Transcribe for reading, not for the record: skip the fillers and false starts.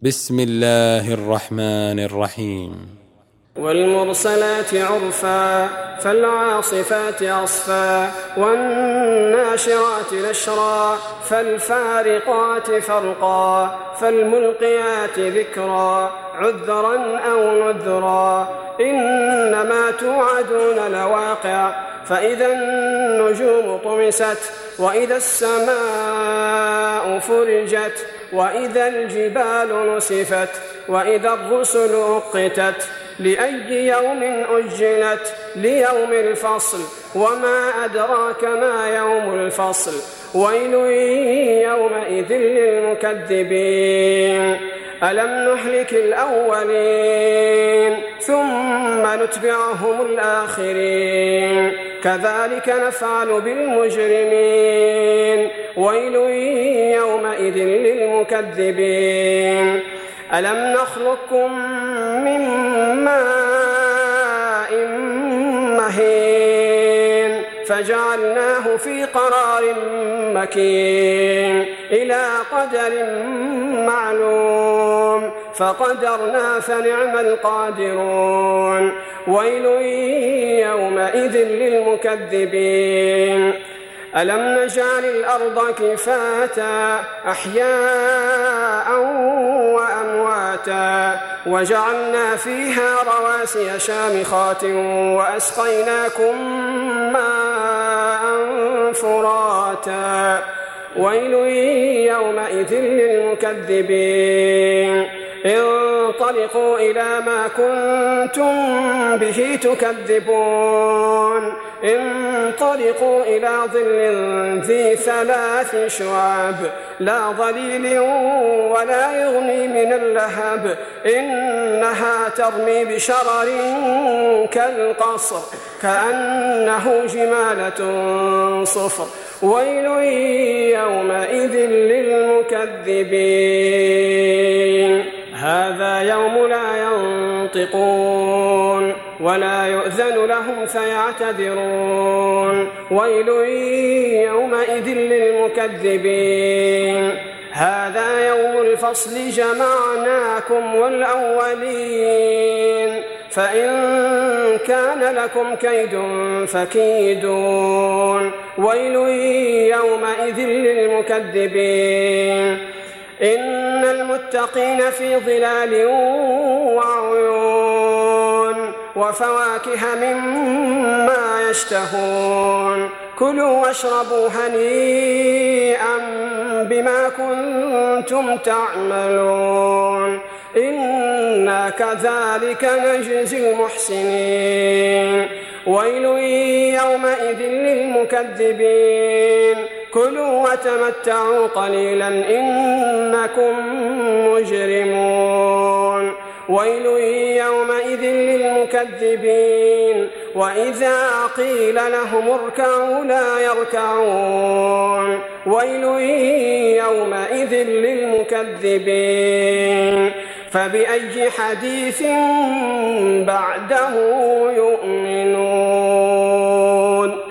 بسم الله الرحمن الرحيم. والمرسلات عرفا فالعاصفات عصفا والناشرات نشرا فالفارقات فرقا فالملقيات ذكرا عذرا أو نذرا إنما توعدون لواقع فإذا النجوم طمست وإذا السماء فرجت وإذا الجبال نسفت وإذا الرسل أقتت لأي يوم أجلت ليوم الفصل وما أدراك ما يوم الفصل ويل يومئذ للمكذبين ألم نهلك الأولين ثم نتبعهم الآخرين كذلك نفعل بالمجرمين ويل يومئذ للمكذبين ألم نخلقكم من ماء مهين فجعلناه في قرار مكين إلى قدر معلوم فقدرنا فنعم القادرون ويل يومئذ للمكذبين ألم نجعل الأرض كفاتا أحياء وأمواتا وجعلنا فيها رواسي شامخات وأسقيناكم ماء فراتا ويل يومئذ للمكذبين انطلقوا إلى ما كنتم به تكذبون انطلقوا إلى ظل ذي 3 شعاب لا ظليل ولا يغني من اللهب إنها ترمي بشرر كالقصر كأنه جمالة صفر ويل يومئذ للمكذبين هذا يوم لا ينطقون ولا يؤذن لهم فيعتذرون ويل يومئذ للمكذبين هذا يوم الفصل جمعناكم والأولين فإن كان لكم كيد فكيدون ويل يومئذ للمكذبين إن المتقين في ظلال وعيون وفواكه مما يشتهون كلوا واشربوا هنيئا بما كنتم تعملون إنا كذلك نجزي المحسنين ويل يومئذ للمكذبين كلوا وتمتعوا قليلا إنكم مجرمون ويل يومئذ للمكذبين وإذا قيل لهم اركعوا لا يركعون ويل يومئذ للمكذبين فبأي حديث بعده يؤمنون.